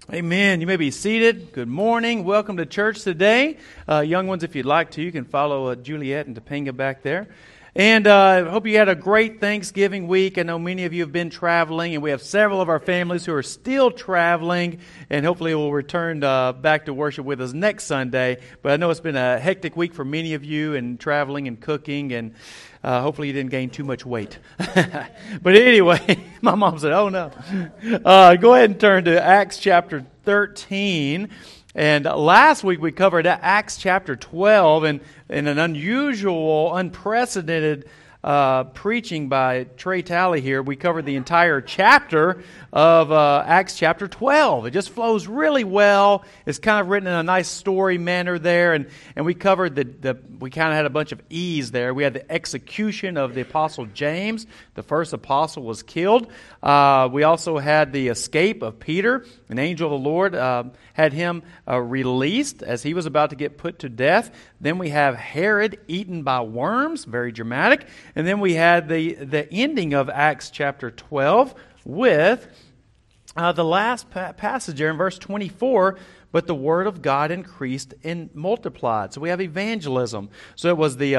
Amen. You may be seated. Good morning. Welcome to church today. Young ones, if you'd like to, you can follow Juliet and Topanga back there. And I hope you had a great Thanksgiving week. I know many of you have been traveling, and we have several of our families who are still traveling, and hopefully will return back to worship with us next Sunday. But I know it's been a hectic week for many of you, and traveling and cooking, and hopefully you didn't gain too much weight. But anyway, my mom said, oh no. Go ahead and turn to Acts chapter 13. And last week we covered Acts chapter 12, and in an unusual, unprecedented preaching by Trey Talley here, we covered the entire chapter of Acts chapter 12. It just flows really well. It's kind of written in a nice story manner there, and we covered we kind of had a bunch of E's there. We had the execution of the apostle James. The first apostle was killed. We also had the escape of Peter. An angel of the Lord had him released as he was about to get put to death. Then we have Herod eaten by worms, very dramatic. And then we had the ending of Acts chapter 12 with the last passage there in verse 24, but the word of God increased and multiplied. So we have evangelism. So it was the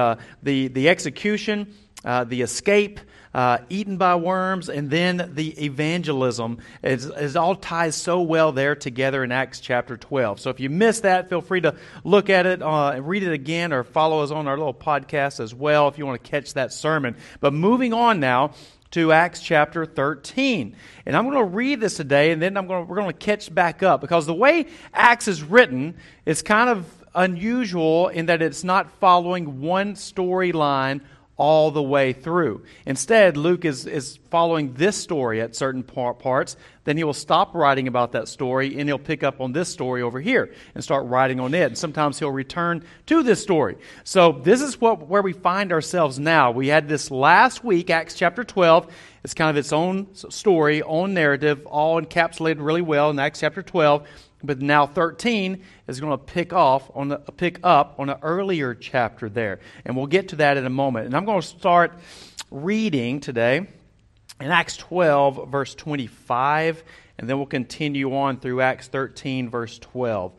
execution, the escape, eaten by worms, and then the evangelism. It all ties so well there together in Acts chapter 12. So if you missed that, feel free to look at it, read it again, or follow us on our little podcast as well if you want to catch that sermon. But moving on now to Acts chapter 13. And I'm going to read this today, and then we're going to catch back up, because the way Acts is written is kind of unusual in that it's not following one storyline all the way through. Instead, Luke is following this story at certain parts. Then he will stop writing about that story, and he'll pick up on this story over here and start writing on it. And sometimes he'll return to this story. So this is where we find ourselves now. We had this last week, Acts chapter 12. It's kind of its own story, own narrative, all encapsulated really well in Acts chapter 12. But now 13 is going to pick up on the earlier chapter there. And we'll get to that in a moment. And I'm going to start reading today in Acts 12, verse 25. And then we'll continue on through Acts 13, verse 12.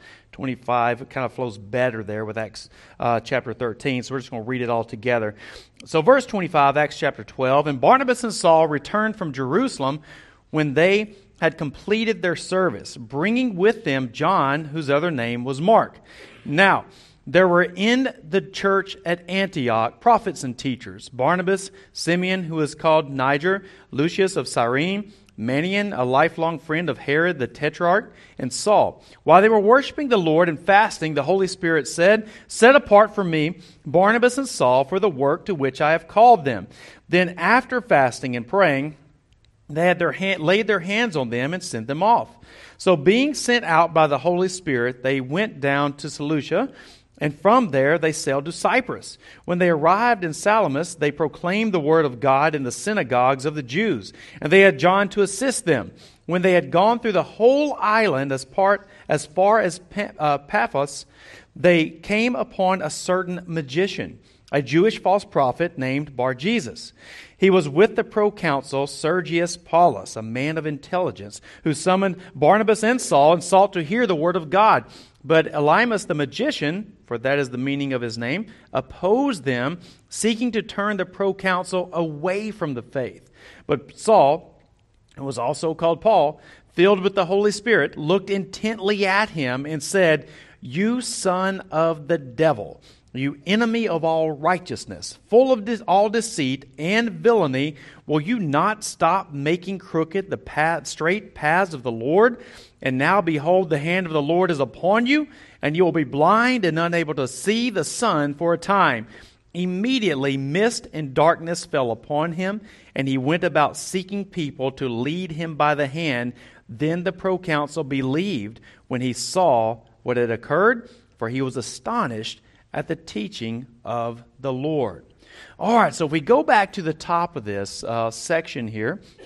25, it kind of flows better there with Acts chapter 13. So we're just going to read it all together. So verse 25, Acts chapter 12. And Barnabas and Saul returned from Jerusalem when they had completed their service, bringing with them John, whose other name was Mark. Now, there were in the church at Antioch prophets and teachers: Barnabas, Simeon, who is called Niger, Lucius of Cyrene, Manaen, a lifelong friend of Herod the Tetrarch, and Saul. While they were worshiping the Lord and fasting, the Holy Spirit said, "Set apart for me Barnabas and Saul for the work to which I have called them." Then after fasting and praying, they had laid their hands on them and sent them off. So being sent out by the Holy Spirit, they went down to Seleucia, and from there they sailed to Cyprus. When they arrived in Salamis, they proclaimed the word of God in the synagogues of the Jews, and they had John to assist them. When they had gone through the whole island as far as Paphos, they came upon a certain magician, a Jewish false prophet named Bar-Jesus. He was with the proconsul Sergius Paulus, a man of intelligence, who summoned Barnabas and Saul and sought to hear the word of God. But Elymas the magician, for that is the meaning of his name, opposed them, seeking to turn the proconsul away from the faith. But Saul, who was also called Paul, filled with the Holy Spirit, looked intently at him and said, "You son of the devil, you enemy of all righteousness, full of all deceit and villainy, will you not stop making crooked the straight paths of the Lord? And now behold, the hand of the Lord is upon you, and you will be blind and unable to see the sun for a time." Immediately mist and darkness fell upon him, and he went about seeking people to lead him by the hand. Then the proconsul believed when he saw what had occurred, for he was astonished at the teaching of the Lord. All right, so if we go back to the top of this section here,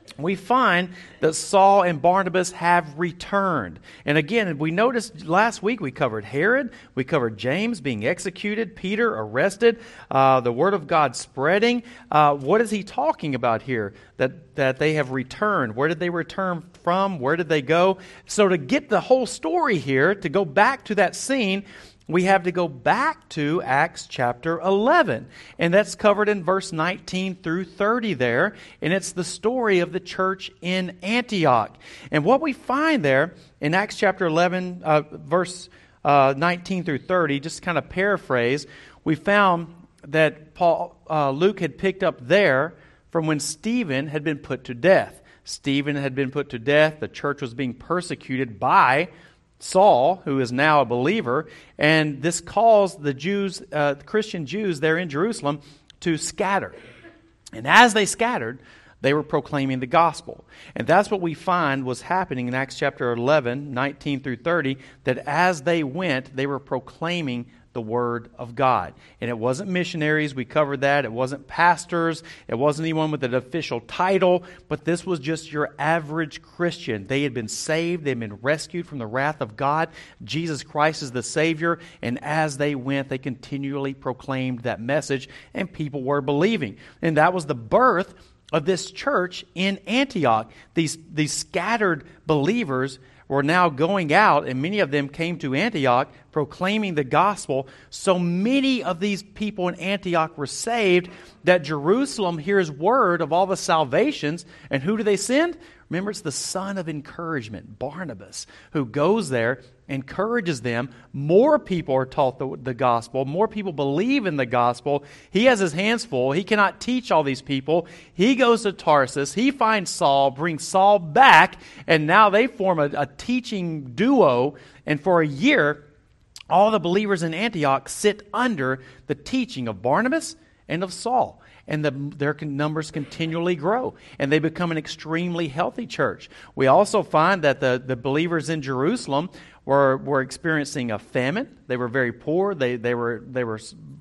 we find that Saul and Barnabas have returned. And again, we noticed last week we covered Herod, we covered James being executed, Peter arrested, the word of God spreading. What is he talking about here? That they have returned. Where did they return from? Where did they go? So to get the whole story here, to go back to that scene, we have to go back to Acts chapter 11. And that's covered in verse 19 through 30 there. And it's the story of the church in Antioch. And what we find there in Acts chapter 11, verse 19 through 30, just kind of paraphrase, we found that Luke had picked up there from when Stephen had been put to death. Stephen had been put to death. The church was being persecuted by Saul, who is now a believer, and this caused the Jews, the Christian Jews there in Jerusalem, to scatter. And as they scattered, they were proclaiming the gospel. And that's what we find was happening in Acts chapter 11, 19 through 30, that as they went, they were proclaiming the Word of God. And it wasn't missionaries, we covered that. It wasn't pastors. It wasn't anyone with an official title. But this was just your average Christian. They had been saved. They had been rescued from the wrath of God. Jesus Christ is the Savior. And as they went, they continually proclaimed that message. And people were believing. And that was the birth of this church in Antioch. These scattered believers were now going out, and many of them came to Antioch proclaiming the gospel. So many of these people in Antioch were saved that Jerusalem hears word of all the salvations. And who do they send? Remember, it's the son of encouragement, Barnabas, who goes there, encourages them. More people are taught the gospel. More people believe in the gospel. He has his hands full. He cannot teach all these people. He goes to Tarsus. He finds Saul, brings Saul back, and now they form a teaching duo. And for a year, all the believers in Antioch sit under the teaching of Barnabas and of Saul. And their numbers continually grow. And they become an extremely healthy church. We also find that the believers in Jerusalem were experiencing a famine. They were very poor. They were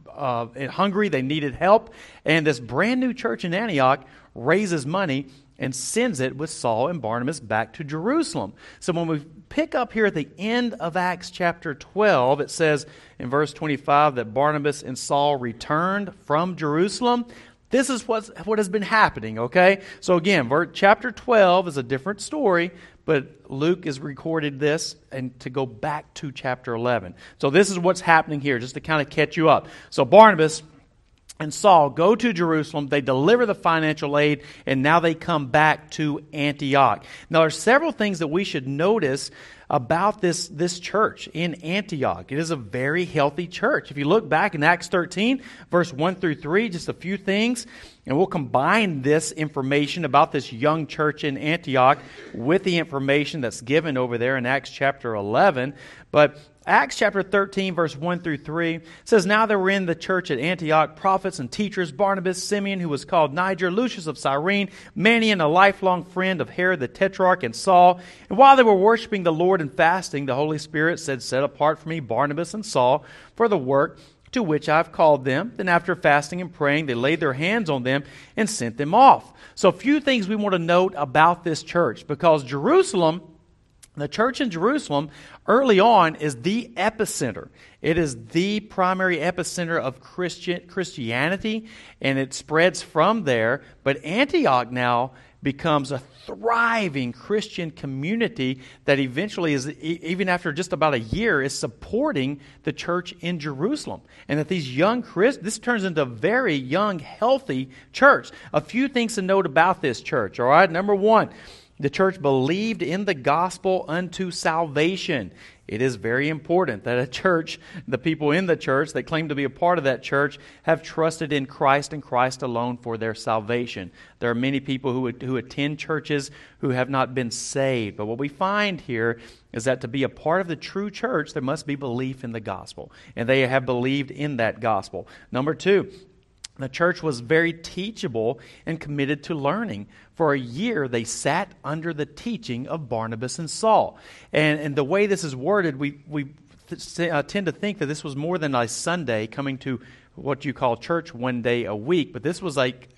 hungry. They needed help. And this brand new church in Antioch raises money and sends it with Saul and Barnabas back to Jerusalem. So when we pick up here at the end of Acts chapter 12, it says in verse 25 that Barnabas and Saul returned from Jerusalem. This is what has been happening, okay? So again, chapter 12 is a different story, but Luke has recorded this and to go back to chapter 11. So this is what's happening here, just to kind of catch you up. So Barnabas and Saul go to Jerusalem, they deliver the financial aid, and now they come back to Antioch. Now, there are several things that we should notice about this church in Antioch. It is a very healthy church. If you look back in Acts 13, verse 1 through 3, just a few things, and we'll combine this information about this young church in Antioch with the information that's given over there in Acts chapter 11. But Acts chapter 13, verse 1 through 3 says, "Now there were in the church at Antioch prophets and teachers, Barnabas, Simeon, who was called Niger, Lucius of Cyrene, Manaen, a lifelong friend of Herod the Tetrarch, and Saul. And while they were worshiping the Lord and fasting, the Holy Spirit said, 'Set apart for me Barnabas and Saul for the work to which I have called them.' Then after fasting and praying, they laid their hands on them and sent them off." So a few things we want to note about this church, because Jerusalem, the church in Jerusalem, early on, is the epicenter. It is the primary epicenter of Christianity, and it spreads from there. But Antioch now becomes a thriving Christian community that eventually is, even after just about a year, is supporting the church in Jerusalem. And that these young Christians, this turns into a very young, healthy church. A few things to note about this church, all right? Number one, the church believed in the gospel unto salvation. It is very important that a church, the people in the church that claim to be a part of that church, have trusted in Christ and Christ alone for their salvation. There are many people who attend churches who have not been saved. But what we find here is that to be a part of the true church, there must be belief in the gospel. And they have believed in that gospel. Number two, the church was very teachable and committed to learning. For a year, they sat under the teaching of Barnabas and Saul. And the way this is worded, we tend to think that this was more than a Sunday coming to what you call church one day a week. But this was like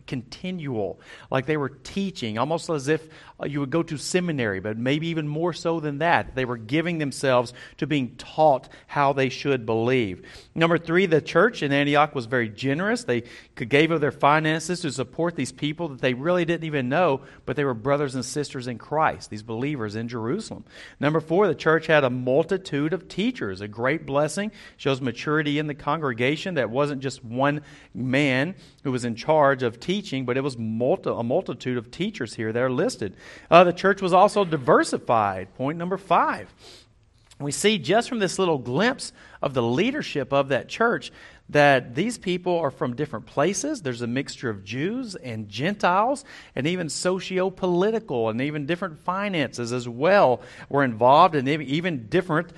continual, like they were teaching, almost as if you would go to seminary, but maybe even more so than that. They were giving themselves to being taught how they should believe. Number 3, the church in Antioch was very generous. They gave of their finances to support these people that they really didn't even know, but they were brothers and sisters in Christ, these believers in Jerusalem. Number 4, the church had a multitude of teachers, a great blessing, shows maturity in the congregation. That wasn't just one man who was in charge of teaching, but it was a multitude of teachers here that are listed. The church was also diversified. Point number 5. We see just from this little glimpse of the leadership of that church that these people are from different places. There's a mixture of Jews and Gentiles, and even socio-political and even different finances as well were involved, and even different,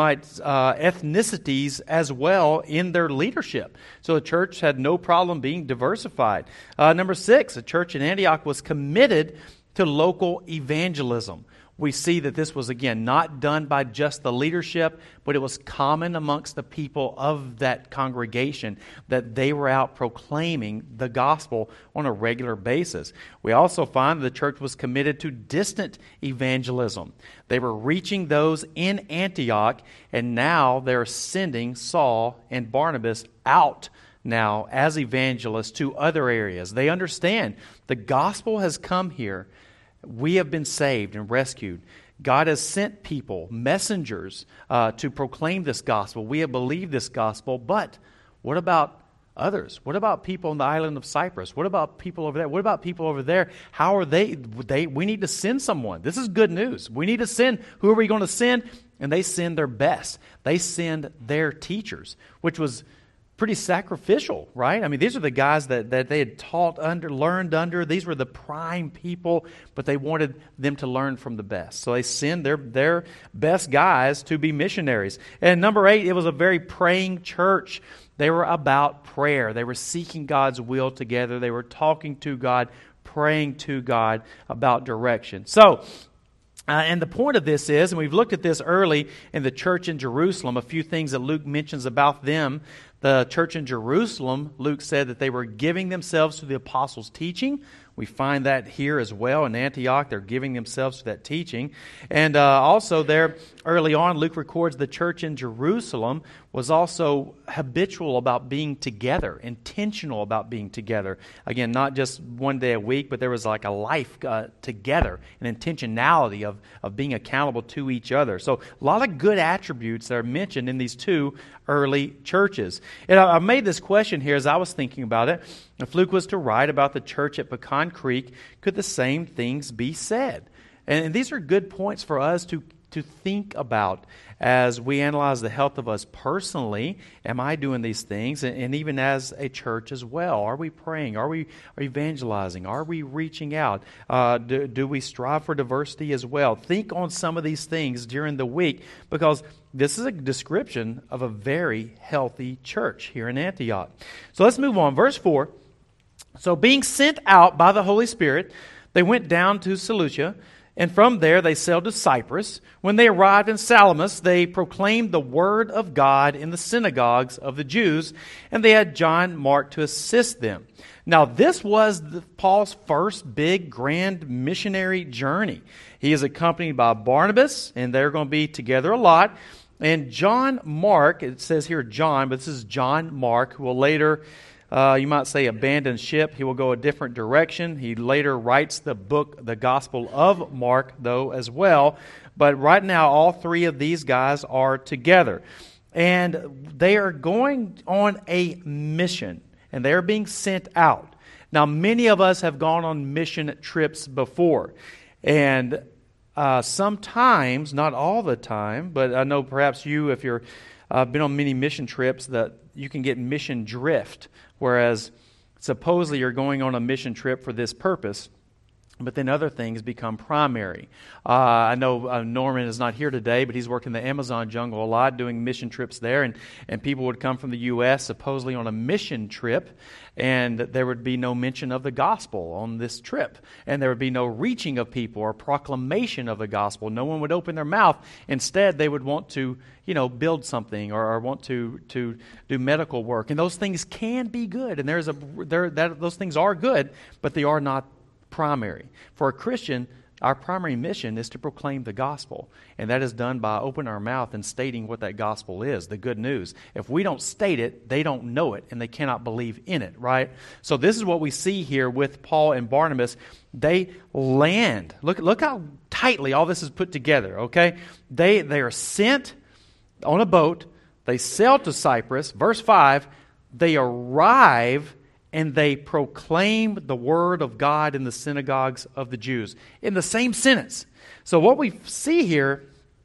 ethnicities as well in their leadership. So the church had no problem being diversified. Number 6, the church in Antioch was committed to local evangelism. We see that this was, again, not done by just the leadership, but it was common amongst the people of that congregation that they were out proclaiming the gospel on a regular basis. We also find that the church was committed to distant evangelism. They were reaching those in Antioch, and now they're sending Saul and Barnabas out now as evangelists to other areas. They understand the gospel has come here. We have been saved and rescued. God has sent people, messengers, to proclaim this gospel. We have believed this gospel, but what about others? What about people on the island of Cyprus? What about people over there? What about people over there? How are they? We need to send someone. This is good news. We need to send. Who are we going to send? And they send their best. They send their teachers, which was pretty sacrificial, right? I mean, these are the guys that they had learned under. These were the prime people, but they wanted them to learn from the best. So they send their best guys to be missionaries. And number 8, it was a very praying church. They were about prayer. They were seeking God's will together. They were talking to God, praying to God about direction. So, and the point of this is, and we've looked at this early in the church in Jerusalem, a few things that Luke mentions about them. The church in Jerusalem, Luke said that they were giving themselves to the apostles' teaching. We find that here as well in Antioch. They're giving themselves to that teaching. And also there, early on, Luke records the church in Jerusalem was also habitual about being together, intentional about being together. Again, not just one day a week, but there was like a life together, an intentionality of being accountable to each other. So a lot of good attributes that are mentioned in these two early churches. And I made this question here as I was thinking about it. If Luke was to write about the church at Pecan Creek, could the same things be said? And these are good points for us to think about as we analyze the health of us personally. Am I doing these things? And even as a church as well. Are we praying? Are we evangelizing? Are we reaching out? Do we strive for diversity as well? Think on some of these things during the week, because this is a description of a very healthy church here in Antioch. So let's move on. Verse 4. So being sent out by the Holy Spirit, they went down to Seleucia, and from there they sailed to Cyprus. When they arrived in Salamis, they proclaimed the word of God in the synagogues of the Jews, and they had John Mark to assist them. Now, this was Paul's first big, grand missionary journey. He is accompanied by Barnabas, and they're going to be together a lot. And John Mark, it says here John, but this is John Mark, who will later, you might say, abandon ship. He will go a different direction. He later writes the book, the Gospel of Mark, though, as well. But right now, all three of these guys are together. And they are going on a mission, and they're being sent out. Now, many of us have gone on mission trips before. And sometimes, not all the time, but I know perhaps you, if you're been on many mission trips, that you can get mission drift, whereas supposedly you're going on a mission trip for this purpose, but then other things become primary. I know Norman is not here today, but he's worked in the Amazon jungle a lot doing mission trips there, and people would come from the U.S. supposedly on a mission trip, and there would be no mention of the gospel on this trip, and there would be no reaching of people or proclamation of the gospel. No one would open their mouth. Instead, they would want to, build something or want to do medical work, and those things can be good, and those things are good, but they are not primary. For a Christian, our primary mission is to proclaim the gospel, and that is done by opening our mouth and stating what that gospel is, the good news. If we don't state it, they don't know it, and they cannot believe in it, right? So this is what we see here with Paul and Barnabas. They land. Look how tightly all this is put together, okay? They are sent on a boat. They sail to Cyprus. Verse 5, they arrive and they proclaim the word of God in the synagogues of the Jews. In the same sentence. So what we see here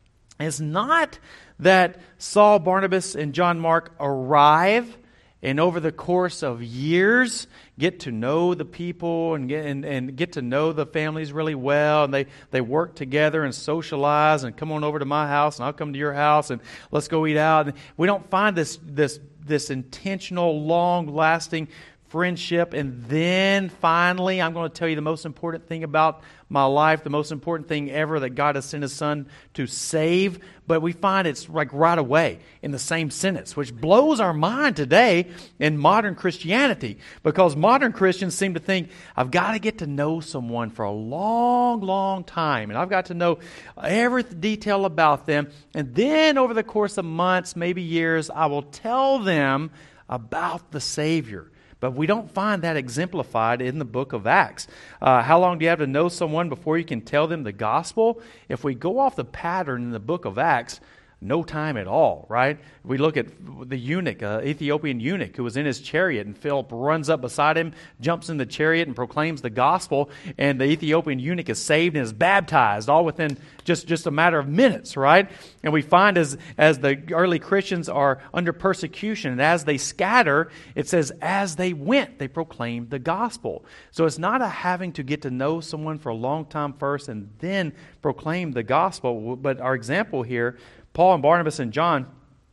is not that Saul, Barnabas, and John Mark arrive and over the course of years get to know the people and get to know the families really well, and they work together and socialize and come on over to my house and I'll come to your house and let's go eat out. And we don't find this intentional, long-lasting friendship. And then finally, I'm going to tell you the most important thing about my life, the most important thing ever, that God has sent His Son to save. But we find it's like right away in the same sentence, which blows our mind today in modern Christianity, because modern Christians seem to think, I've got to get to know someone for a long, long time, and I've got to know every detail about them, and then over the course of months, maybe years, I will tell them about the Savior. But we don't find that exemplified in the book of Acts. How long do you have to know someone before you can tell them the gospel? If we go off the pattern in the book of Acts, no time at all, right? We look at the eunuch, Ethiopian eunuch, who was in his chariot, and Philip runs up beside him, jumps in the chariot, and proclaims the gospel, and the Ethiopian eunuch is saved and is baptized, all within just a matter of minutes, right? And we find as the early Christians are under persecution, and as they scatter, it says, as they went, they proclaimed the gospel. So it's not a having to get to know someone for a long time first and then proclaim the gospel, but our example here, Paul and Barnabas and John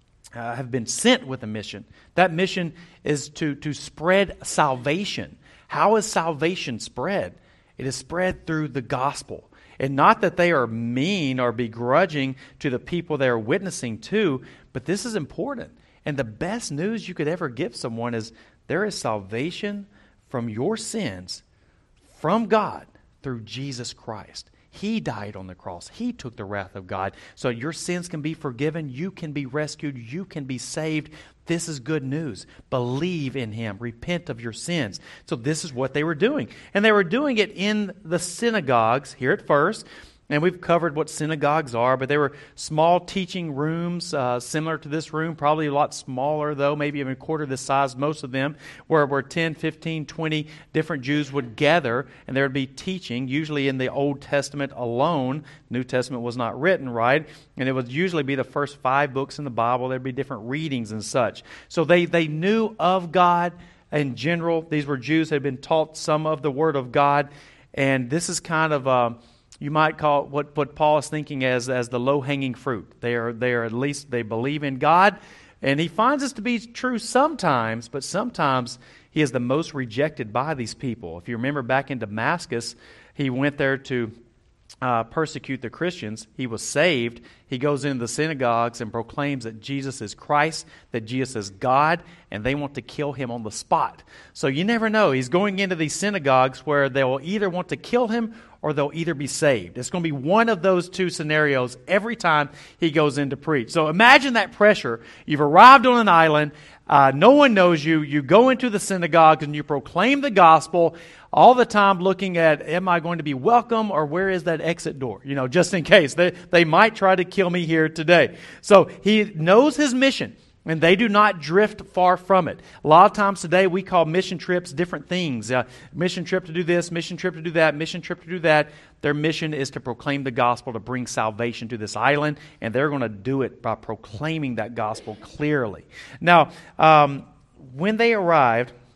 have been sent with a mission. That mission is to spread salvation. How is salvation spread? It is spread through the gospel. And not that they are mean or begrudging to the people they are witnessing to, but this is important. And the best news you could ever give someone is there is salvation from your sins from God through Jesus Christ. He died on the cross. He took the wrath of God. So your sins can be forgiven. You can be rescued. You can be saved. This is good news. Believe in Him. Repent of your sins. So this is what they were doing. And they were doing it in the synagogues here at first. And we've covered what synagogues are, but they were small teaching rooms similar to this room, probably a lot smaller though, maybe even a quarter the size, most of them, where 10, 15, 20 different Jews would gather, and there would be teaching, usually in the Old Testament alone. New Testament was not written, right? And it would usually be the first 5 books in the Bible. There'd be different readings and such. So they knew of God in general. These were Jews who had been taught some of the Word of God, and this is kind of you might call it what Paul is thinking as the low-hanging fruit. They are at least they believe in God, and he finds this to be true sometimes, but sometimes he is the most rejected by these people. If you remember back in Damascus, he went there to persecute the Christians. He was saved. He goes into the synagogues and proclaims that Jesus is Christ, that Jesus is God, and they want to kill him on the spot. So you never know. He's going into these synagogues where they will either want to kill him or they'll either be saved. It's going to be one of those two scenarios every time he goes in to preach. So imagine that pressure. You've arrived on an island. No one knows you. You go into the synagogue and you proclaim the gospel all the time looking at, am I going to be welcome or where is that exit door? Just in case. They might try to kill me here today. So he knows his mission. And they do not drift far from it. A lot of times today we call mission trips different things. Mission trip to do this, mission trip to do that, mission trip to do that. Their mission is to proclaim the gospel, to bring salvation to this island. And they're going to do it by proclaiming that gospel clearly. Now, when they arrived,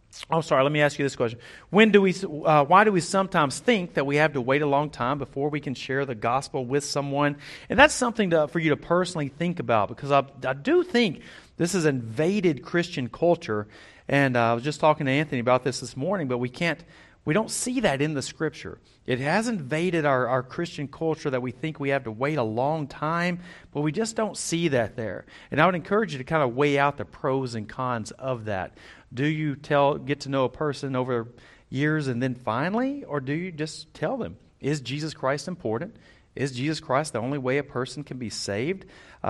Oh, sorry, let me ask you this question. Why do we sometimes think that we have to wait a long time before we can share the gospel with someone? And that's something for you to personally think about, because I do think this is invaded Christian culture. And I was just talking to Anthony about this morning, but we don't see that in the Scripture. It has invaded our Christian culture that we think we have to wait a long time, but we just don't see that there. And I would encourage you to kind of weigh out the pros and cons of that. Do you get to know a person over years and then finally, or do you just tell them, is Jesus Christ important? Is Jesus Christ the only way a person can be saved?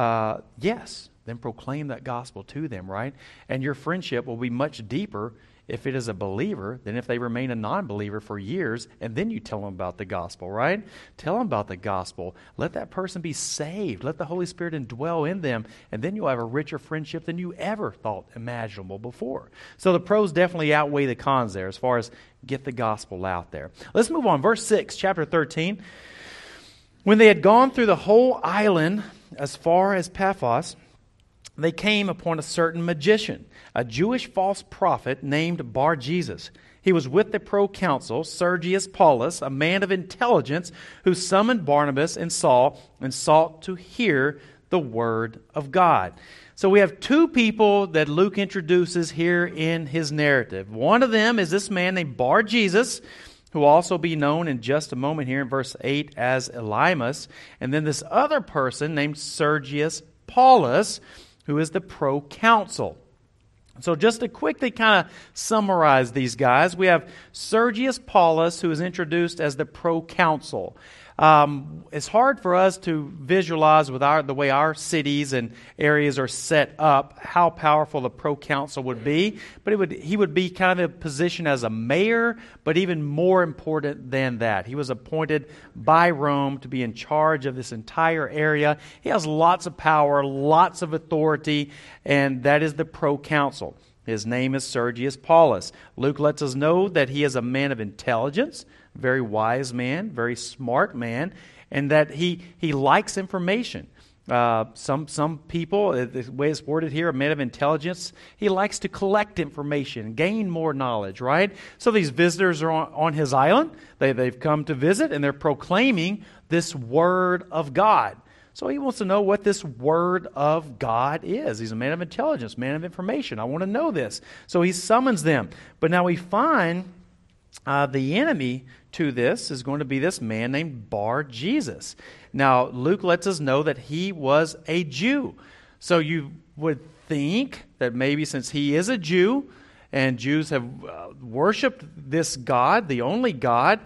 Yes. Then proclaim that gospel to them, right? And your friendship will be much deeper if it is a believer than if they remain a non-believer for years, and then you tell them about the gospel, right? Tell them about the gospel. Let that person be saved. Let the Holy Spirit indwell in them, and then you'll have a richer friendship than you ever thought imaginable before. So the pros definitely outweigh the cons there as far as get the gospel out there. Let's move on. Verse 6, chapter 13. When they had gone through the whole island as far as Paphos, they came upon a certain magician, a Jewish false prophet named Bar-Jesus. He was with the proconsul, Sergius Paulus, a man of intelligence, who summoned Barnabas and Saul and sought to hear the word of God. So we have two people that Luke introduces here in his narrative. One of them is this man named Bar-Jesus, who will also be known in just a moment here in verse 8 as Elymas. And then this other person named Sergius Paulus, who is the proconsul. So just to quickly kind of summarize these guys, we have Sergius Paulus, who is introduced as the proconsul. It's hard for us to visualize with the way our cities and areas are set up how powerful the proconsul would be, but he would be kind of a position as a mayor, but even more important than that. He was appointed by Rome to be in charge of this entire area. He has lots of power, lots of authority, and that is the proconsul. His name is Sergius Paulus. Luke lets us know that he is a man of intelligence, very wise man, very smart man, and that he likes information. Some people, the way it's worded here, a man of intelligence, he likes to collect information, gain more knowledge, right? So these visitors are on his island. They've come to visit, and they're proclaiming this word of God. So he wants to know what this word of God is. He's a man of intelligence, man of information. I want to know this. So he summons them. But now we find the enemy to this is going to be this man named Bar-Jesus. Now, Luke lets us know that he was a Jew. So you would think that maybe since he is a Jew, and Jews have worshipped this God, the only God.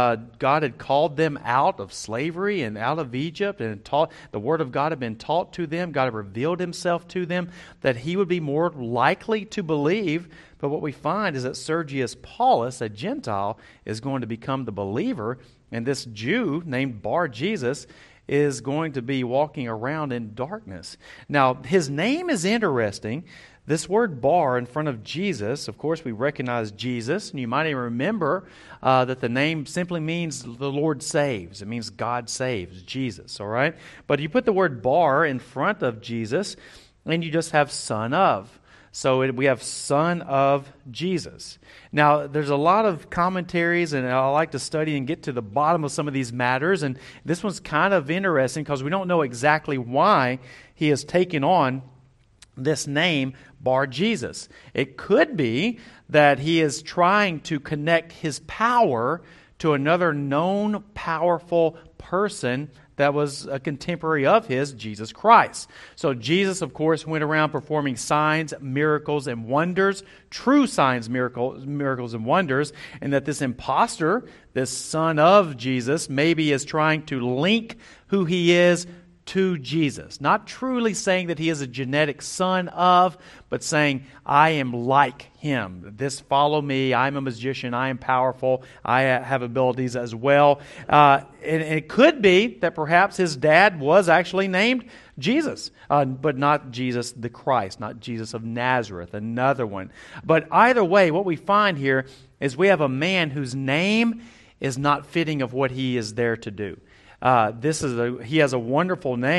God had called them out of slavery and out of Egypt, and the Word of God had been taught to them. God had revealed Himself to them, that he would be more likely to believe. But what we find is that Sergius Paulus, a Gentile, is going to become the believer, and this Jew named Bar-Jesus is going to be walking around in darkness. Now, his name is interesting. This word bar in front of Jesus, of course, we recognize Jesus, and you might even remember that the name simply means the Lord saves. It means God saves, Jesus, all right? But you put the word bar in front of Jesus, and you just have son of. So we have son of Jesus. Now, there's a lot of commentaries, and I like to study and get to the bottom of some of these matters, and this one's kind of interesting because we don't know exactly why he has taken on this name, Bar-Jesus. It could be that he is trying to connect his power to another known powerful person that was a contemporary of his, Jesus Christ. So Jesus, of course, went around performing signs, miracles, and wonders, true signs, miracles, and wonders, and that this imposter, this son of Jesus, maybe is trying to link who he is to Jesus. Not truly saying that he is a genetic son of, but saying, I am like him. This follow me. I'm a magician. I am powerful. I have abilities as well. And it could be that perhaps his dad was actually named Jesus, but not Jesus the Christ, not Jesus of Nazareth, another one. But either way, what we find here is we have a man whose name is not fitting of what he is there to do. He has a wonderful name,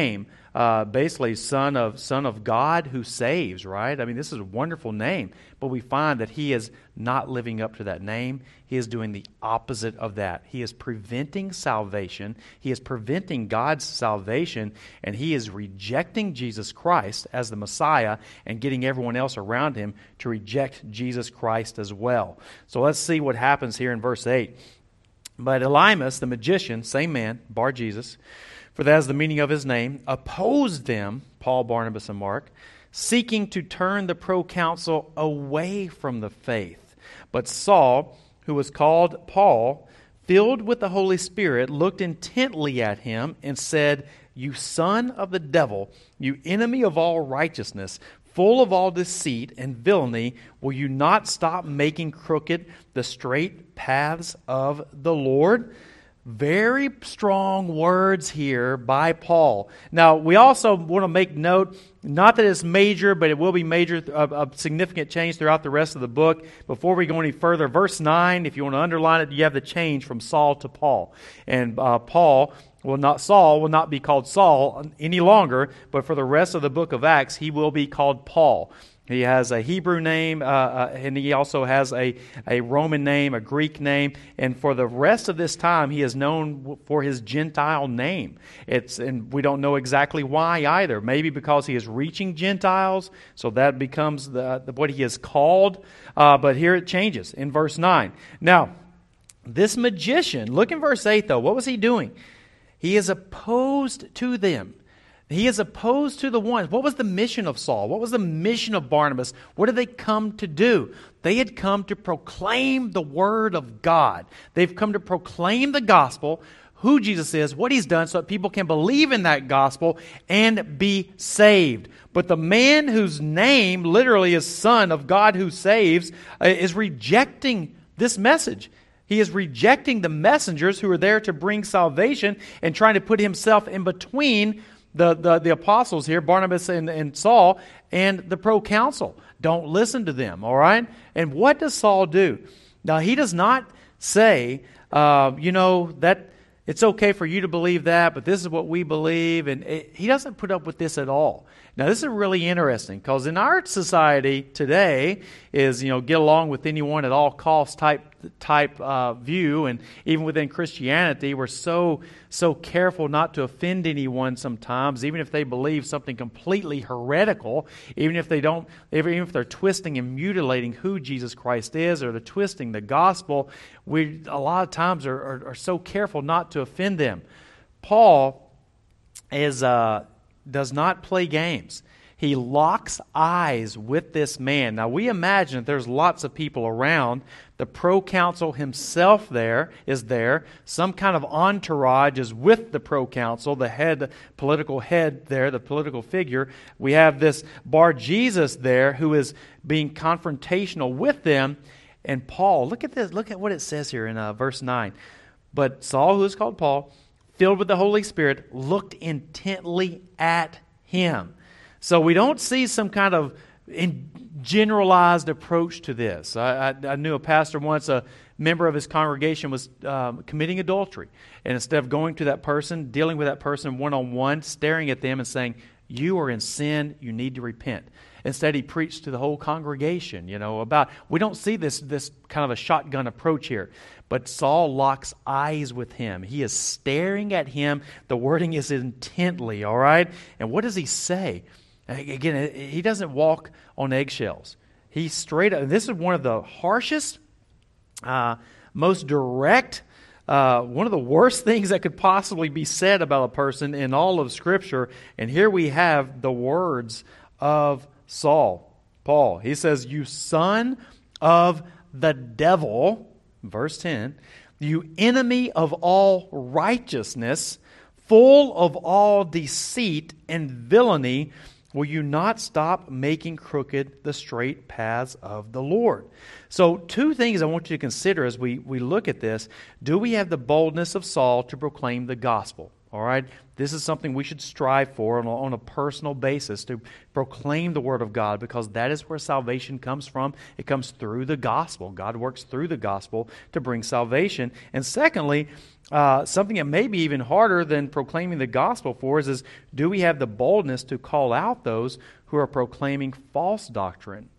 basically son of God who saves, right? I mean, this is a wonderful name, but we find that he is not living up to that name. He is doing the opposite of that. He is preventing salvation. He is preventing God's salvation, and he is rejecting Jesus Christ as the Messiah and getting everyone else around him to reject Jesus Christ as well. So let's see what happens here in verse 8. But Elymas, the magician, same man, Bar Jesus, for that is the meaning of his name, opposed them, Paul, Barnabas, and Mark, seeking to turn the proconsul away from the faith. But Saul, who was called Paul, filled with the Holy Spirit, looked intently at him and said, "You son of the devil, you enemy of all righteousness, full of all deceit and villainy, will you not stop making crooked the straight paths of the Lord?" Very strong words here by Paul. Now, we also want to make note, not that it's major, but it will be major, a significant change throughout the rest of the book. Before we go any further, verse 9, if you want to underline it, you have the change from Saul to Paul. And Saul will not be called Saul any longer, but for the rest of the book of Acts, he will be called Paul. He has a Hebrew name, and he also has a Roman name, a Greek name. And for the rest of this time, he is known for his Gentile name. And we don't know exactly why either. Maybe because he is reaching Gentiles, so that becomes what he is called. But here it changes in verse 9. Now, this magician, look in verse 8 though. What was he doing? He is opposed to them. He is opposed to the ones. What was the mission of Saul? What was the mission of Barnabas? What did they come to do? They had come to proclaim the Word of God. They've come to proclaim the gospel, who Jesus is, what He's done, so that people can believe in that gospel and be saved. But the man whose name literally is Son of God who saves is rejecting this message. He is rejecting the messengers who are there to bring salvation and trying to put himself in between the apostles here, Barnabas and Saul, and the proconsul. Don't listen to them, all right? And what does Saul do? Now, he does not say, that it's okay for you to believe that, but this is what we believe. And he doesn't put up with this at all. Now, this is really interesting because in our society today is, get along with anyone at all costs type view. And even within Christianity, we're so careful not to offend anyone sometimes, even if they believe something completely heretical, even if they're twisting and mutilating who Jesus Christ is, or they're twisting the gospel. We a lot of times are so careful not to offend them. Paul does not play games. He locks eyes with this man. Now, we imagine that there's lots of people around. The proconsul himself is there. Some kind of entourage is with the proconsul, the political head there, the political figure. We have this Bar Jesus there who is being confrontational with them. And Paul, look at this. Look at what it says here in verse 9. But Saul, who is called Paul, filled with the Holy Spirit, looked intently at him. So we don't see some kind of generalized approach to this. I knew a pastor once, a member of his congregation was committing adultery. And instead of going to that person, dealing with that person one-on-one, staring at them and saying, "You are in sin, you need to repent." Instead, he preached to the whole congregation, about, we don't see this kind of a shotgun approach here. But Saul locks eyes with him. He is staring at him. The wording is intently, all right? And what does he say? Again, he doesn't walk on eggshells. He's straight up. This is one of the harshest, most direct, one of the worst things that could possibly be said about a person in all of Scripture. And here we have the words of Paul. He says, "You son of the devil," verse 10, "you enemy of all righteousness, full of all deceit and villainy, will you not stop making crooked the straight paths of the Lord?" So 2 things I want you to consider as we look at this. Do we have the boldness of Saul to proclaim the gospel? All right? This is something we should strive for on a personal basis, to proclaim the Word of God, because that is where salvation comes from. It comes through the gospel. God works through the gospel to bring salvation. And secondly, something that may be even harder than proclaiming the gospel for us is, do we have the boldness to call out those who are proclaiming false doctrine?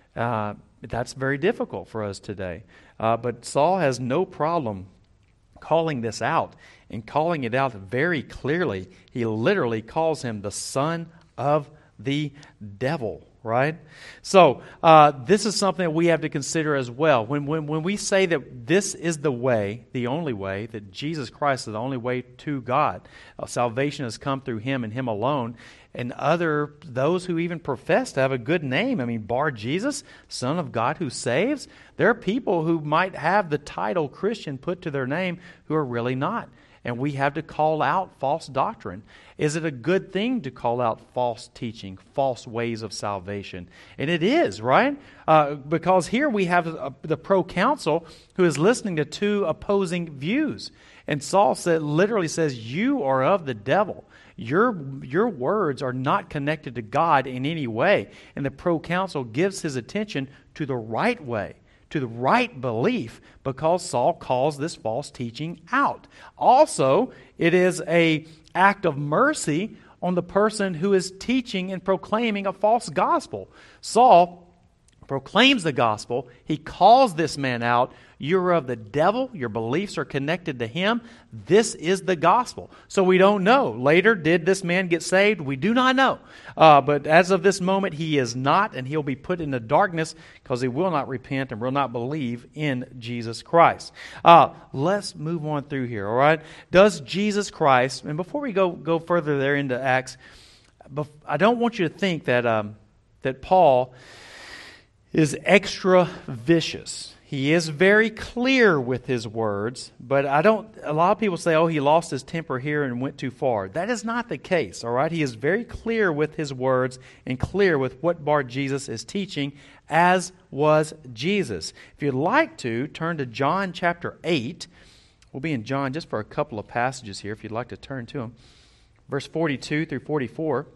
That's very difficult for us today. But Saul has no problem calling this out, and calling it out very clearly. He literally calls him the son of the devil, right? So this is something that we have to consider as well. When we say that this is the way, the only way, that Jesus Christ is the only way to God, salvation has come through Him and Him alone, and those who even profess to have a good name, I mean, bar Jesus, Son of God who saves, there are people who might have the title Christian put to their name who are really not. And we have to call out false doctrine. Is it a good thing to call out false teaching, false ways of salvation? And it is, right? Because here we have the proconsul who is listening to two opposing views. And Saul literally says, you are of the devil. Your words are not connected to God in any way. And the proconsul gives his attention to the right way, to the right belief, because Saul calls this false teaching out. Also, it is an act of mercy on the person who is teaching and proclaiming a false gospel. Saul proclaims the gospel. He calls this man out. You're of the devil. Your beliefs are connected to him. This is the gospel. So we don't know. Later, did this man get saved? We do not know. But as of this moment, he is not, and he'll be put into darkness because he will not repent and will not believe in Jesus Christ. Let's move on through here, all right? Does Jesus Christ, and before we go further there into Acts, I don't want you to think that Paul is extra vicious. He is very clear with his words, but a lot of people say, oh, he lost his temper here and went too far. That is not the case, all right? He is very clear with his words and clear with what Bar Jesus is teaching, as was Jesus. If you'd like to, turn to John chapter 8. We'll be in John just for a couple of passages here, if you'd like to turn to them. Verse 42 through 44.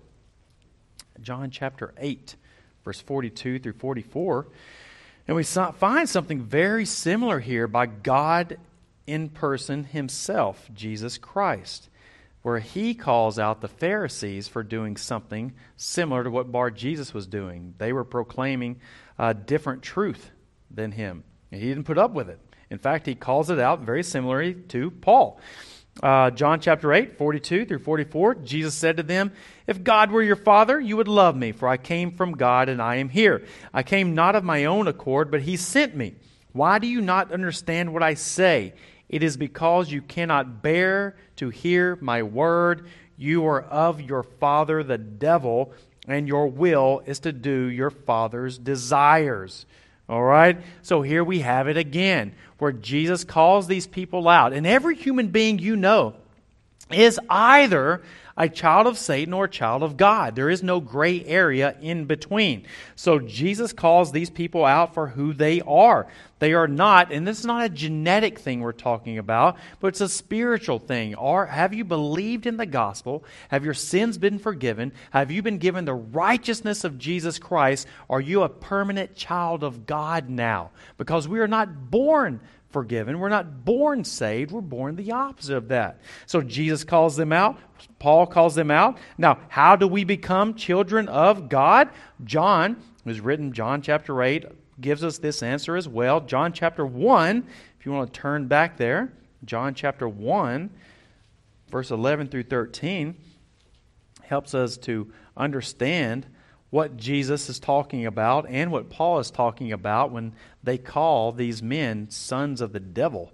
John chapter 8, verse 42 through 44. And we find something very similar here by God in person Himself, Jesus Christ, where He calls out the Pharisees for doing something similar to what Bar Jesus was doing. They were proclaiming a different truth than Him, and He didn't put up with it. In fact, He calls it out very similarly to Paul. John chapter 8, 42 through 44, Jesus said to them, if God were your Father, you would love me, for I came from God and I am here. I came not of my own accord, but He sent me. Why do you not understand what I say? It is because you cannot bear to hear my word. You are of your father the devil, and your will is to do your father's desires. All right? So here we have it again, where Jesus calls these people out. And every human being you know is either a child of Satan or a child of God. There is no gray area in between. So Jesus calls these people out for who they are. They are not, and this is not a genetic thing we're talking about, but it's a spiritual thing. Have you believed in the gospel? Have your sins been forgiven? Have you been given the righteousness of Jesus Christ? Are you a permanent child of God now? Because we are not born forgiven. We're not born saved. We're born the opposite of that. So Jesus calls them out. Paul calls them out. Now, how do we become children of God? John, who's written John chapter 8, gives us this answer as well. John chapter 1, if you want to turn back there, John chapter 1, verse 11 through 13, helps us to understand what Jesus is talking about and what Paul is talking about when they call these men sons of the devil.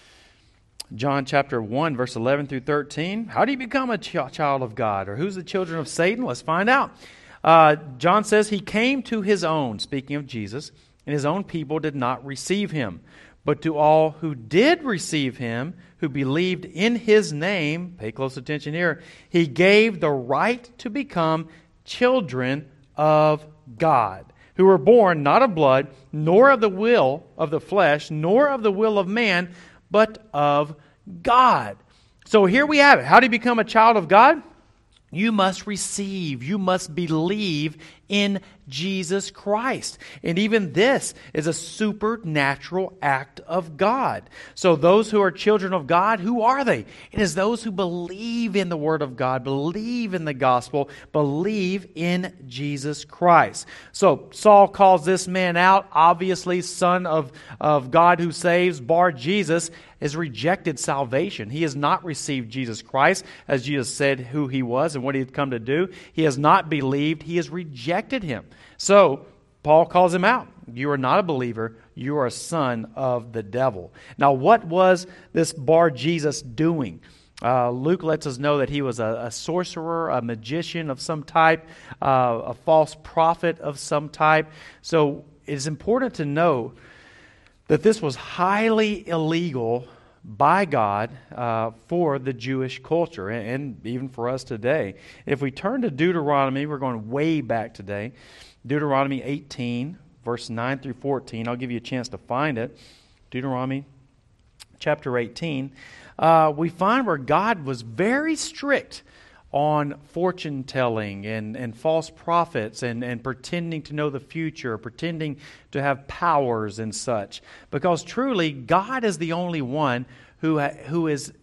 John chapter 1, verse 11 through 13. How do you become a child of God? Or who's the children of Satan? Let's find out. John says, He came to His own, speaking of Jesus, and His own people did not receive Him. But to all who did receive Him, who believed in His name, pay close attention here, He gave the right to become children of God, who were born not of blood, nor of the will of the flesh, nor of the will of man, but of God. So here we have it. How do you become a child of God? You must receive, you must believe in Jesus Christ. And even this is a supernatural act of God. So those who are children of God, who are they? It is those who believe in the Word of God, believe in the gospel, believe in Jesus Christ. So Saul calls this man out, obviously son of God who saves, Bar Jesus, has rejected salvation. He has not received Jesus Christ, as Jesus said who he was and what he had come to do. He has not believed. He has rejected him. So Paul calls him out. You are not a believer. You are a son of the devil. Now, what was this Bar Jesus doing? Luke lets us know that he was a sorcerer, a magician of some type, a false prophet of some type. So it is important to know that this was highly illegal by God for the Jewish culture and even for us today. If we turn to Deuteronomy, we're going way back today. Deuteronomy 18, verse 9 through 14. I'll give you a chance to find it. Deuteronomy chapter 18. We find where God was very strict on fortune telling and false prophets and pretending to know the future, pretending to have powers and such. Because truly, God is the only one who is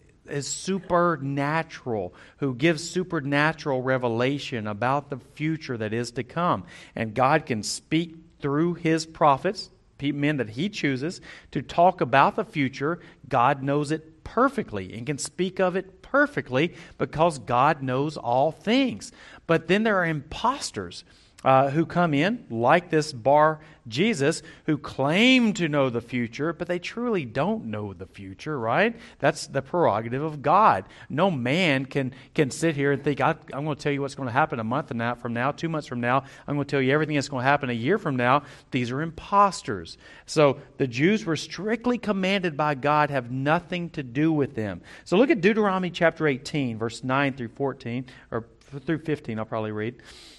supernatural, who gives supernatural revelation about the future that is to come. And God can speak through His prophets, men that He chooses, to talk about the future. God knows it perfectly and can speak of it perfectly because God knows all things. But then there are imposters who come in, like this Bar Jesus, who claim to know the future, but they truly don't know the future, right? That's the prerogative of God. No man can sit here and think, I'm going to tell you what's going to happen a month from now, 2 months from now. I'm going to tell you everything that's going to happen a year from now. These are imposters. So the Jews were strictly commanded by God, have nothing to do with them. So look at Deuteronomy chapter 18, verse 9 through 14, or through 15, I'll probably read.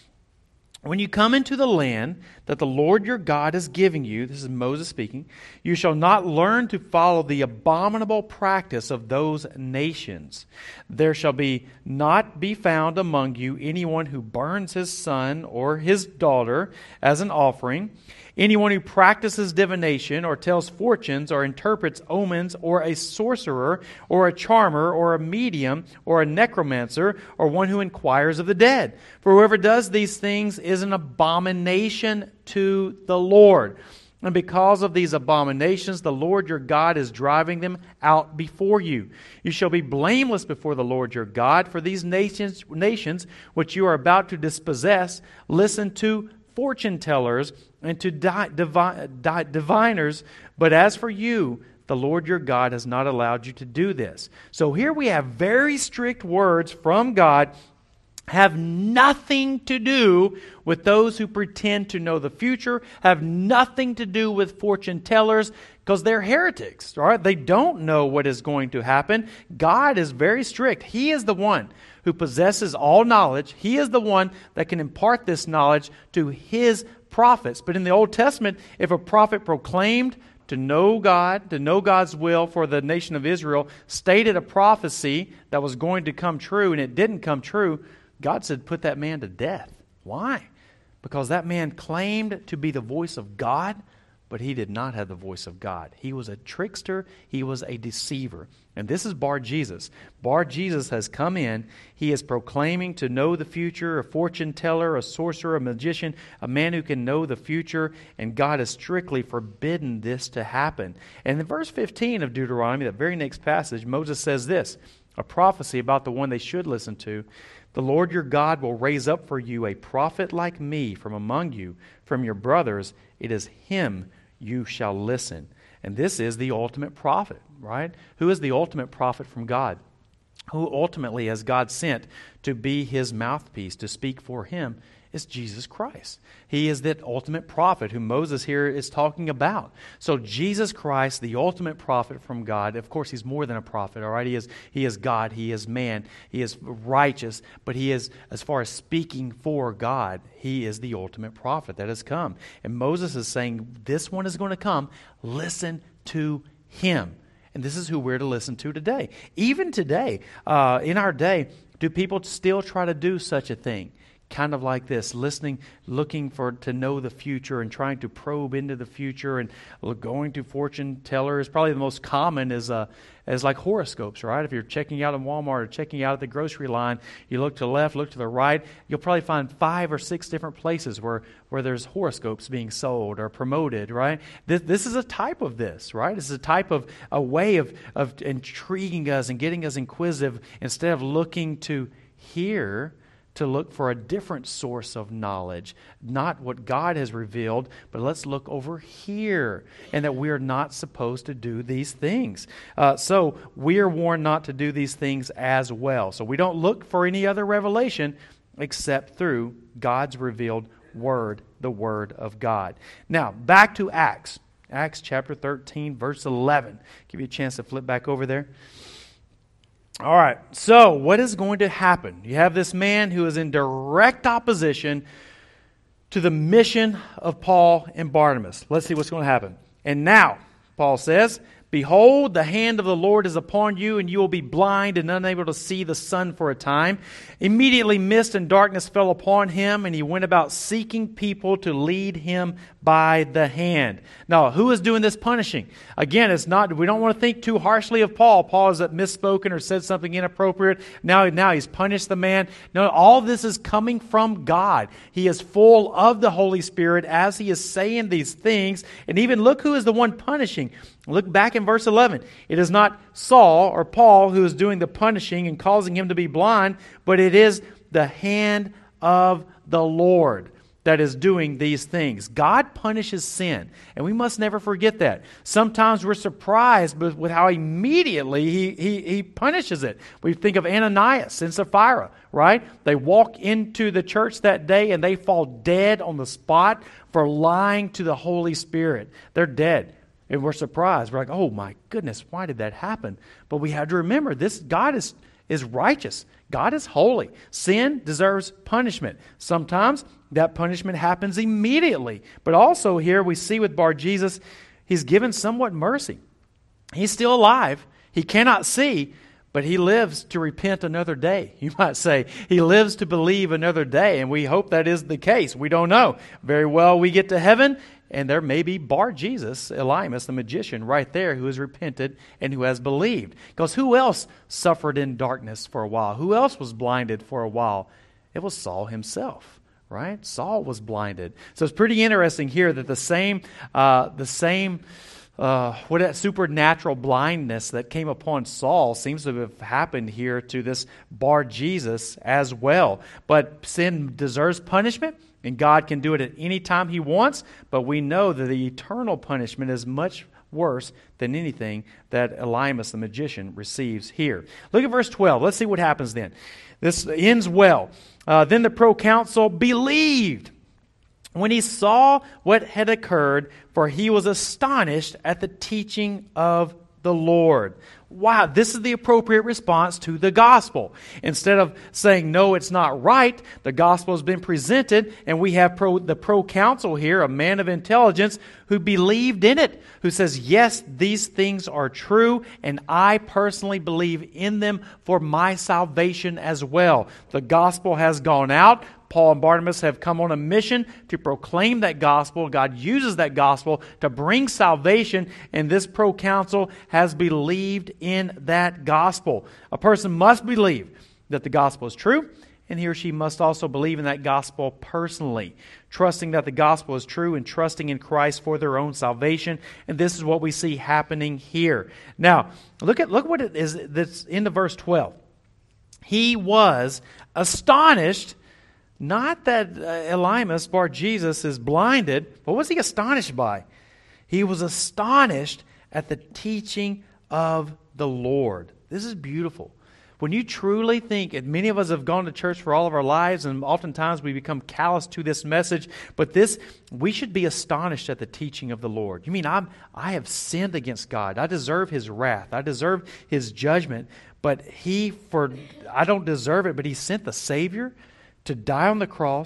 When you come into the land that the Lord your God is giving you, this is Moses speaking, you shall not learn to follow the abominable practice of those nations. There shall not be found among you anyone who burns his son or his daughter as an offering, anyone who practices divination or tells fortunes or interprets omens, or a sorcerer or a charmer or a medium or a necromancer or one who inquires of the dead. For whoever does these things is an abomination to the Lord. And because of these abominations, the Lord your God is driving them out before you. You shall be blameless before the Lord your God, for these nations which you are about to dispossess, listen to fortune tellers and to diviners, but as for you, the Lord your God has not allowed you to do this. So here we have very strict words from God, have nothing to do with those who pretend to know the future, have nothing to do with fortune tellers, because they're heretics, right? They don't know what is going to happen. God is very strict. He is the one who possesses all knowledge. He is the one that can impart this knowledge to His prophets. But in the Old Testament, if a prophet proclaimed to know God, to know God's will for the nation of Israel, stated a prophecy that was going to come true and it didn't come true, God said, put that man to death. Why? Because that man claimed to be the voice of God, but he did not have the voice of God. He was a trickster. He was a deceiver. And this is Bar Jesus. Bar Jesus has come in. He is proclaiming to know the future, a fortune teller, a sorcerer, a magician, a man who can know the future, and God has strictly forbidden this to happen. And in verse 15 of Deuteronomy, that very next passage, Moses says this, a prophecy about the one they should listen to. The Lord your God will raise up for you a prophet like me from among you, from your brothers. It is him you shall listen. And this is the ultimate prophet, right? Who is the ultimate prophet from God? Who ultimately has God sent to be His mouthpiece, to speak for Him, is Jesus Christ. He is that ultimate prophet who Moses here is talking about. So Jesus Christ, the ultimate prophet from God, of course He's more than a prophet, all right? He is God, He is man, He is righteous, but He is, as far as speaking for God, He is the ultimate prophet that has come. And Moses is saying, this one is going to come, listen to Him. And this is who we're to listen to today. Even today, in our day, do people still try to do such a thing? Kind of like this, listening, looking to know the future and trying to probe into the future and going to fortune tellers. Probably the most common is like horoscopes, right? If you're checking out in Walmart or checking out at the grocery line, you look to the left, look to the right, you'll probably find 5 or 6 different places where there's horoscopes being sold or promoted, right? This is a type of this, right? This is a type of a way of intriguing us and getting us inquisitive instead of looking to hear, to look for a different source of knowledge, not what God has revealed, but let's look over here, and that we are not supposed to do these things. So we are warned not to do these things as well. So we don't look for any other revelation except through God's revealed Word, the Word of God. Now, back to Acts. Acts chapter 13, verse 11. Give you a chance to flip back over there. All right, so what is going to happen? You have this man who is in direct opposition to the mission of Paul and Barnabas. Let's see what's going to happen. And now, Paul says, "Behold, the hand of the Lord is upon you, and you will be blind and unable to see the sun for a time." Immediately mist and darkness fell upon him, and he went about seeking people to lead him by the hand. Now, who is doing this punishing? Again, we don't want to think too harshly of Paul. Paul has misspoken or said something inappropriate. Now he's punished the man. No, all this is coming from God. He is full of the Holy Spirit as he is saying these things. And even look who is the one punishing. Look back in verse 11. It is not Saul or Paul who is doing the punishing and causing him to be blind, but it is the hand of the Lord that is doing these things. God punishes sin, and we must never forget that. Sometimes we're surprised with how immediately he punishes it. We think of Ananias and Sapphira, right? They walk into the church that day and they fall dead on the spot for lying to the Holy Spirit. They're dead. And we're surprised. We're like, oh my goodness, why did that happen? But we have to remember, this God is righteous. God is holy. Sin deserves punishment. Sometimes that punishment happens immediately. But also here we see with Bar-Jesus, he's given somewhat mercy. He's still alive. He cannot see, but he lives to repent another day. You might say, he lives to believe another day. And we hope that is the case. We don't know. Very well, we get to heaven, and there may be Bar-Jesus, Elymas, the magician, right there who has repented and who has believed. Because who else suffered in darkness for a while? Who else was blinded for a while? It was Saul himself, right? Saul was blinded. So it's pretty interesting here that the same supernatural blindness that came upon Saul seems to have happened here to this Bar-Jesus as well. But sin deserves punishment, and God can do it at any time He wants, but we know that the eternal punishment is much worse than anything that Elymas the magician receives here. Look at verse 12. Let's see what happens then. This ends well. Then the proconsul believed when he saw what had occurred, for he was astonished at the teaching of the Lord. Wow, this is the appropriate response to the gospel. Instead of saying, no, it's not right, the gospel has been presented, and we have the proconsul here, a man of intelligence, who believed in it, who says, yes, these things are true, and I personally believe in them for my salvation as well. The gospel has gone out. Paul and Barnabas have come on a mission to proclaim that gospel. God uses that gospel to bring salvation, and this proconsul has believed in that gospel. A person must believe that the gospel is true, and he or she must also believe in that gospel personally, trusting that the gospel is true and trusting in Christ for their own salvation. And this is what we see happening here. Now, look what it is that's in the verse 12. He was astonished. Not that Elymas, Bar-Jesus, is blinded. What was he astonished by? He was astonished at the teaching of the Lord. This is beautiful. When you truly think, and many of us have gone to church for all of our lives, and oftentimes we become callous to this message, but we should be astonished at the teaching of the Lord. You mean I have sinned against God. I deserve His wrath. I deserve His judgment. But I don't deserve it, but He sent the Savior to die on the cross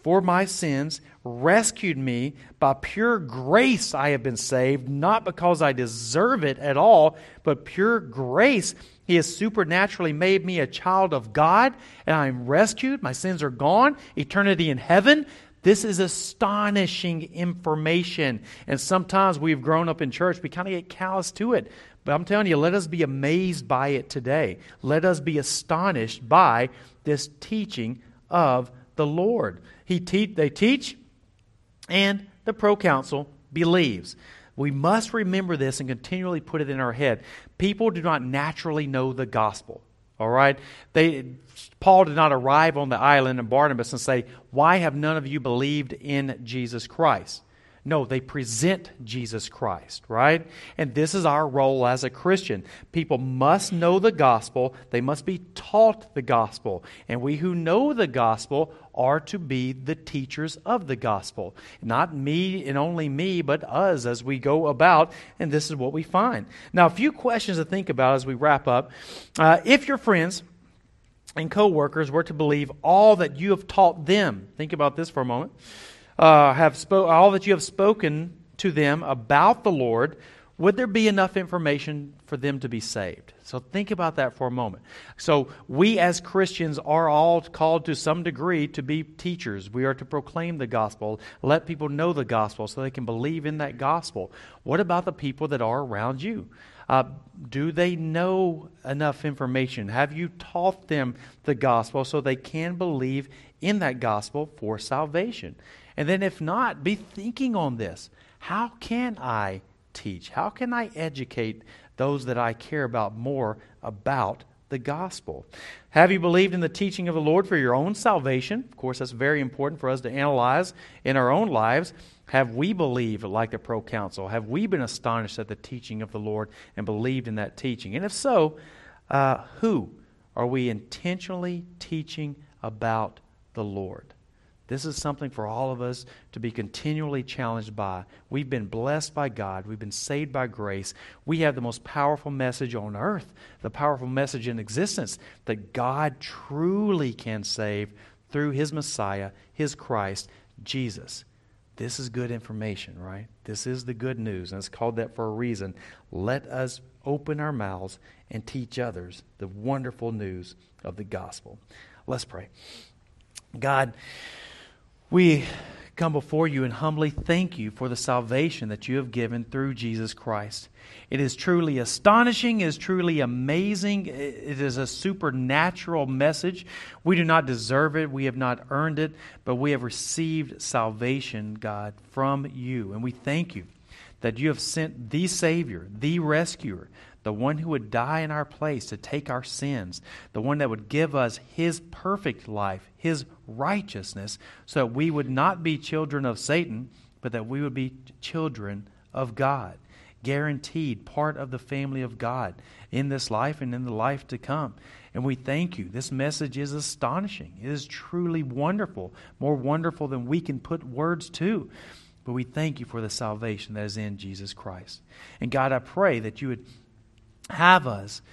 for my sins, rescued me. By pure grace I have been saved, not because I deserve it at all, but pure grace. He has supernaturally made me a child of God, and I am rescued. My sins are gone. Eternity in heaven. This is astonishing information. And sometimes we've grown up in church, we kind of get callous to it. But I'm telling you, let us be amazed by it today. Let us be astonished by this teaching of the Lord. They teach, and the proconsul believes. We must remember this and continually put it in our head. People do not naturally know the gospel. All right? Paul did not arrive on the island in Barnabas and say, "Why have none of you believed in Jesus Christ?" No, they present Jesus Christ, right? And this is our role as a Christian. People must know the gospel. They must be taught the gospel. And we who know the gospel are to be the teachers of the gospel. Not me and only me, but us as we go about. And this is what we find. Now, a few questions to think about as we wrap up. If your friends and co-workers were to believe all that you have taught them, think about this for a moment, all that you have spoken to them about the Lord, would there be enough information for them to be saved? So think about that for a moment. So we as Christians are all called to some degree to be teachers. We are to proclaim the gospel, let people know the gospel so they can believe in that gospel. What about the people that are around you? Do they know enough information? Have you taught them the gospel so they can believe in that gospel for salvation? And then if not, be thinking on this. How can I teach? How can I educate those that I care about more about the gospel? Have you believed in the teaching of the Lord for your own salvation? Of course, that's very important for us to analyze in our own lives. Have we believed like the proconsul? Have we been astonished at the teaching of the Lord and believed in that teaching? And if so, who are we intentionally teaching about the Lord? This is something for all of us to be continually challenged by. We've been blessed by God. We've been saved by grace. We have the most powerful message on earth, the powerful message in existence, that God truly can save through His Messiah, His Christ, Jesus. This is good information, right? This is the good news, and it's called that for a reason. Let us open our mouths and teach others the wonderful news of the gospel. Let's pray. God, we come before you and humbly thank you for the salvation that you have given through Jesus Christ. It is truly astonishing. It is truly amazing. It is a supernatural message. We do not deserve it. We have not earned it, but we have received salvation, God, from you. And we thank you that you have sent the Savior, the rescuer, the one who would die in our place to take our sins, the one that would give us His perfect life, His righteousness, so that we would not be children of Satan, but that we would be children of God, guaranteed part of the family of God in this life and in the life to come. And we thank you. This message is astonishing. It is truly wonderful, more wonderful than we can put words to. But we thank you for the salvation that is in Jesus Christ. And God, I pray that you would have us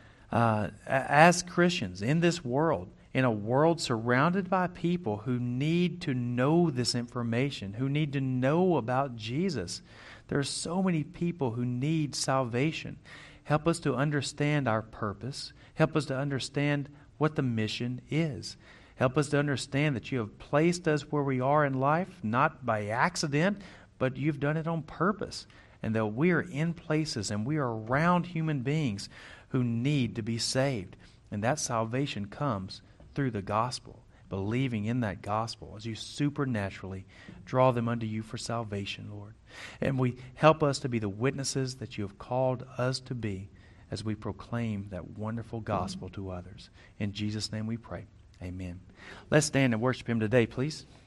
as Christians in this world, in a world surrounded by people who need to know this information, who need to know about Jesus. There are so many people who need salvation. Help us to understand our purpose. Help us to understand what the mission is. Help us to understand that you have placed us where we are in life, not by accident, but you've done it on purpose. And that we are in places and we are around human beings who need to be saved. And that salvation comes through the gospel, believing in that gospel as you supernaturally draw them unto you for salvation, Lord. And we help us to be the witnesses that you have called us to be as we proclaim that wonderful gospel to others. In Jesus' name we pray. Amen. Let's stand and worship Him today, please.